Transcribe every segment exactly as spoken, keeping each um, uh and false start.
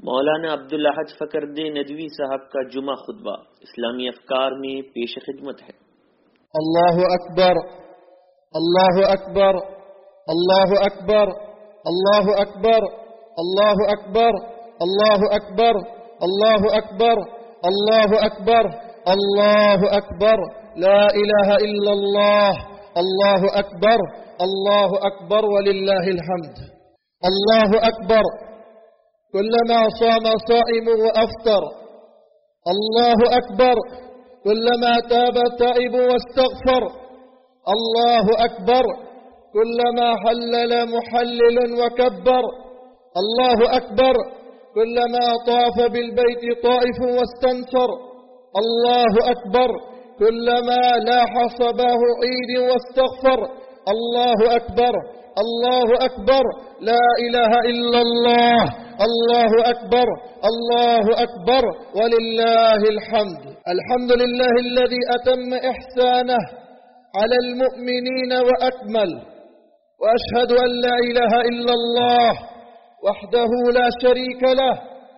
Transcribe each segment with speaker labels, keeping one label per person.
Speaker 1: मौलाना अब्दुल अहद फकरुद्दीन नदवी साहब का जुमा खुतबा इस्लामी अफकार में पेश खिदमत है।
Speaker 2: अल्लाहु अकबर, अल्लाहु अकबर, अल्लाहु अकबर, अल्लाहु अकबर, अल्लाहु अकबर, अल्लाहु अकबर, अल्लाहु अकबर, अल्लाहु अकबर, अल्लाहु अकबर, ला इलाहा इल्लल्लाह, अल्लाहु अकबर, अल्लाहु अकबर वलिल्लाहिल हम्द। अल्लाहु अकबर, कुल्लमा साम साइम व अफ्तर। अल्लाहु अकबर, कुल्लमा ताब ताइब वस्तगफर। अल्लाहु अकबर, कुल्लमा हल्लल मुहल्लिल वकब्बर। अल्लाहु अकबर, कुल्लमा ताफ बिलबैत ताइफ वस्तंसर। अल्लाहु अकबर, कुल्लमा लाह सबाह ईद वस्तगफर। अल्लाहु अकबर, अल्लाहु अकबर, ला इलाहा इल्लल्लाह, अल्लाहु अकबर, अल्लाहु अकबर वलिल्लाहिल हम्द। अल्हम्दुलिल्लाहि अल्लज़ी अतम्म इहसानहु अलल मुअमिनीन व अकमल। व अशहदु अन ला इलाहा इल्लल्लाह वहदहु ला शरीक लह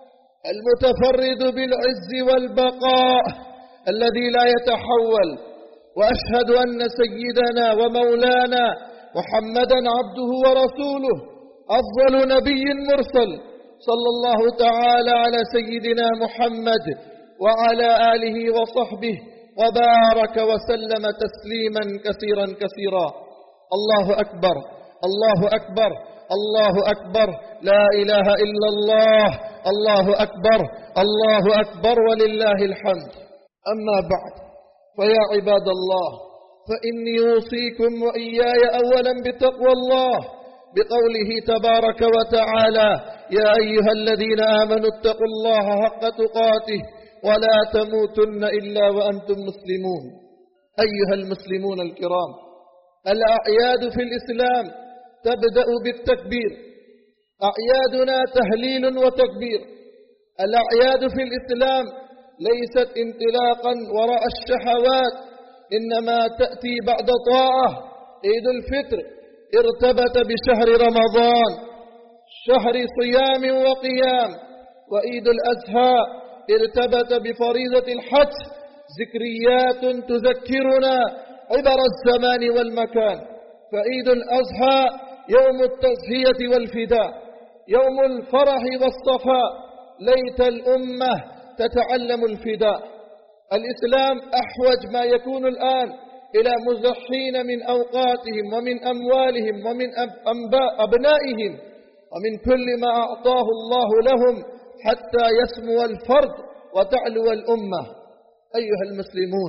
Speaker 2: المتفرد بالعز والبقاء الذي لا يتحول. وأشهد أن سيدنا ومولانا محمدا عبده ورسوله أفضل نبي مرسل، صلى الله تعالى على سيدنا محمد وعلى آله وصحبه وبارك وسلم تسليما كثيرا كثيرا. الله أكبر، الله أكبر، الله أكبر، لا إله إلا الله، الله أكبر، الله أكبر ولله الحمد. أما بعد، فيا عباد الله، فإني أوصيكم وإياي أولا بتقوى الله بقوله تبارك وتعالى: يا أيها الذين آمنوا اتقوا الله حق تقاته ولا تموتن إلا وأنتم مسلمون. أيها المسلمون الكرام، الأعياد في الإسلام تبدأ بالتكبير. أعيادنا تهليل وتكبير. الأعياد في الإسلام ليست انطلاقا وراء الشهوات، إنما تأتي بعد طاعة. عيد الفطر ارتبط بشهر رمضان، شهر صيام وقيام. وعيد الأضحى ارتبط بفريضة الحج، ذكريات تذكرنا عبر الزمان والمكان. فعيد الأضحى يوم التضحية والفداء، يوم الفرح والصفاء. ليت الأمة تتعلم الفداء. الإسلام أحوج ما يكون الآن إلى مزحين من أوقاتهم ومن أموالهم ومن أبنائهم ومن كل ما أعطاه الله لهم حتى يسمو الفرد وتعلو الأمة. أيها المسلمون،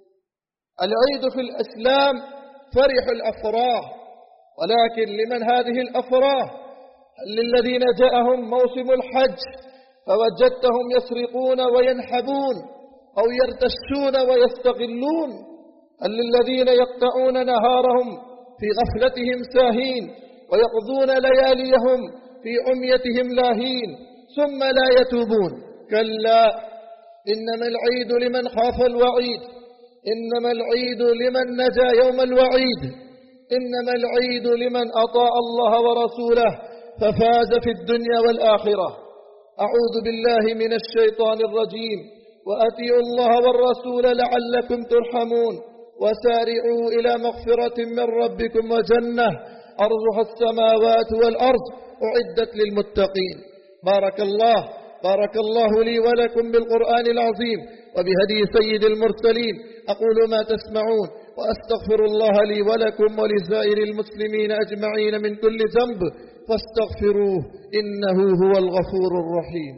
Speaker 2: العيد في الإسلام فرح الأفراح، ولكن لمن هذه الأفراح؟ هل للذين جاءهم موسم الحج فوجدتهم يسرقون وينحبون أو يرتشون ويستغلون؟ هل للذين يقطعون نهارهم في غفلتهم ساهين ويقضون لياليهم في عميتهم لاهين ثم لا يتوبون؟ كلا، إنما العيد لمن خاف الوعيد، إنما العيد لمن نجا يوم الوعيد، إنما العيد لمن أطاع الله ورسوله ففاز في الدنيا والآخرة. أعوذ بالله من الشيطان الرجيم. وأطيعوا الله والرسول لعلكم ترحمون، وسارعوا إلى مغفرة من ربكم وجنة أرضها السماوات والأرض أعدت للمتقين. بارك الله بارك الله لي ولكم بالقرآن العظيم وبهدي سيد المرسلين. أقول ما تسمعون، وأستغفر الله لي ولكم ولسائر المسلمين أجمعين من كل ذنب فاستغفروه إنه هو الغفور الرحيم.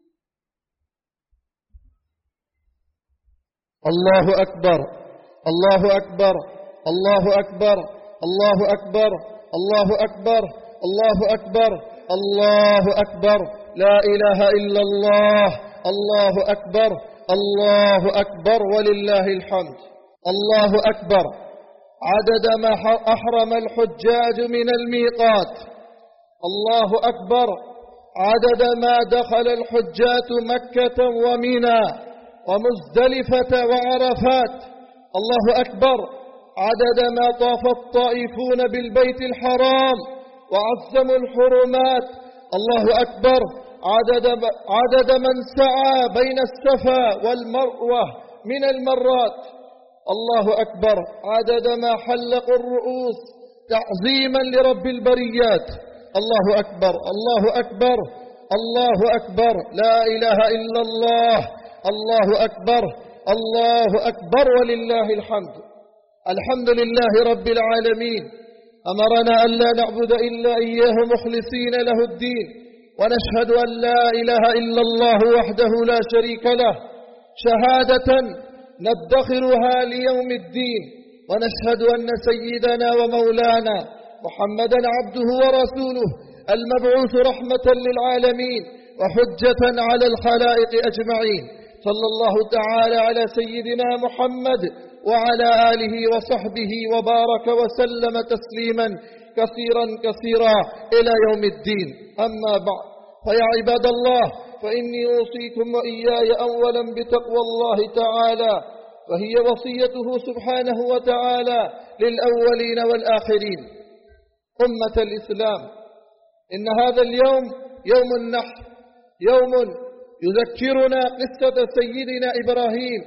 Speaker 2: الله أكبر، الله أكبر، الله أكبر، الله أكبر، الله أكبر، الله أكبر، الله أكبر، لا إله إلا الله، الله أكبر، الله أكبر ولله الحمد. الله أكبر عدد ما أحرم الحجاج من الميقات. الله أكبر عدد ما دخل الحجاج مكة ومنى ومزدلفة وعرفات. الله أكبر عدد ما طاف الطائفون بالبيت الحرام وعظموا الحرمات. الله أكبر عدد, عدد من سعى بين الصفا والمروة من المرات. الله أكبر عدد ما حلقوا الرؤوس تعظيما لرب البريات. الله أكبر الله أكبر الله أكبر، لا إله إلا الله، الله أكبر الله أكبر ولله الحمد. الحمد لله رب العالمين، أمرنا أن لا نعبد إلا إياه مخلصين له الدين، ونشهد أن لا إله إلا الله وحده لا شريك له شهادة ندخرها ليوم الدين، ونشهد أن سيدنا ومولانا محمدا عبده ورسوله المبعوث رحمة للعالمين وحجة على الخلائق أجمعين. صلى الله تعالى على سيدنا محمد وعلى آله وصحبه وبارك وسلم تسليما كثيرا كثيرا إلى يوم الدين. أما بعد، فيا عباد الله، فإني أوصيكم وإياي أولا بتقوى الله تعالى، فهي وصيته سبحانه وتعالى للأولين والآخرين. أمة الإسلام، إن هذا اليوم يوم النحر، يوم يذكرنا قصة سيدنا إبراهيم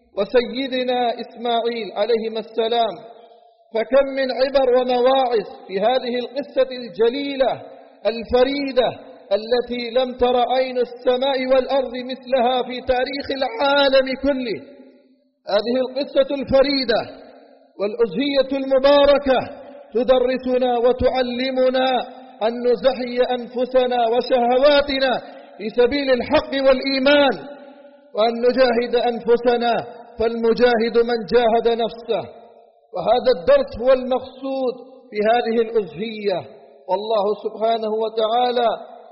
Speaker 2: وسيدنا إسماعيل عليهما السلام. فكم من عبر ومواعظ في هذه القصة الجليلة الفريدة التي لم تر عين السماء والأرض مثلها في تاريخ العالم كله. هذه القصة الفريدة والأزهية المباركة تدرسنا وتعلمنا أن نزحي أنفسنا وشهواتنا في سبيل الحق والإيمان، وأن نجاهد أنفسنا، فالمجاهد من جاهد نفسه. وهذا الدرس هو المقصود في هذه الأزهية. والله سبحانه وتعالى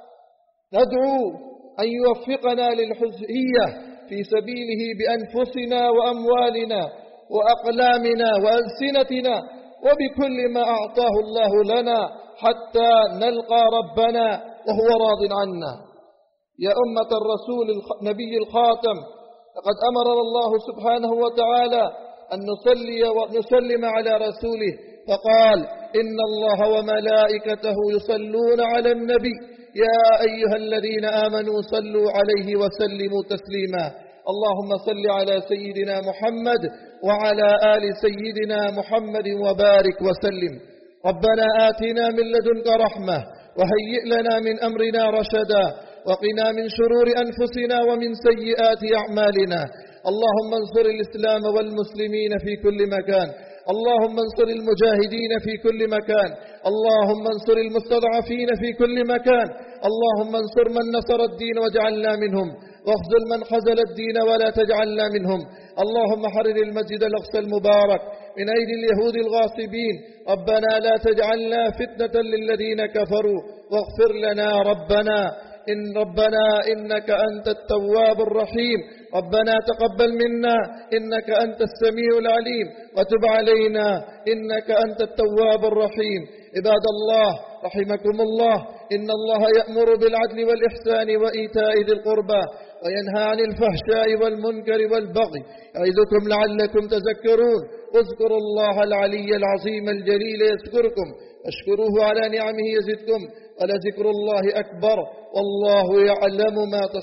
Speaker 2: ندعو أن يوفقنا للحزهية في سبيله بأنفسنا وأموالنا وأقلامنا وألسنتنا وبكل ما أعطاه الله لنا حتى نلقى ربنا وهو راض عنا. يا أمة الرسول النبي الخاتم، لقد أمرنا الله سبحانه وتعالى أن نصلي ونسلم على رسوله، فقال: إن الله وملائكته يصلون على النبي يا أيها الذين آمنوا صلوا عليه وسلموا تسليما. اللهم صل على سيدنا محمد وعلى آل سيدنا محمد وبارك وسلم. ربنا آتنا من لدنك رحمة وهيئ لنا من أمرنا رشدا، وقنا من شرور أنفسنا ومن سيئات أعمالنا. اللهم انصر الإسلام والمسلمين في كل مكان، اللهم انصر المجاهدين في كل مكان، اللهم انصر المستضعفين في كل مكان، اللهم انصر من نصر الدين واجعلنا منهم، واخذل من خذل الدين ولا تجعلنا منهم. اللهم حرر المسجد الأقصى المبارك من أيدي اليهود الغاصبين. ربنا لا تجعلنا فتنة للذين كفروا، واغفر لنا ربنا إن ربنا إنك أنت التواب الرحيم. ربنا تقبل منا إنك أنت السميع العليم، وتب علينا إنك أنت التواب الرحيم. عباد الله رحمكم الله، إن الله يأمر بالعدل والإحسان وإيتاء ذي القربى وينهى عن الفحشاء والمنكر والبغي يعظكم لعلكم تذكرون. اذكروا الله العلي العظيم الجليل يذكركم، واشكروه على نعمه يزدكم، ولذكر الله أكبر والله يعلم ما تصنعون.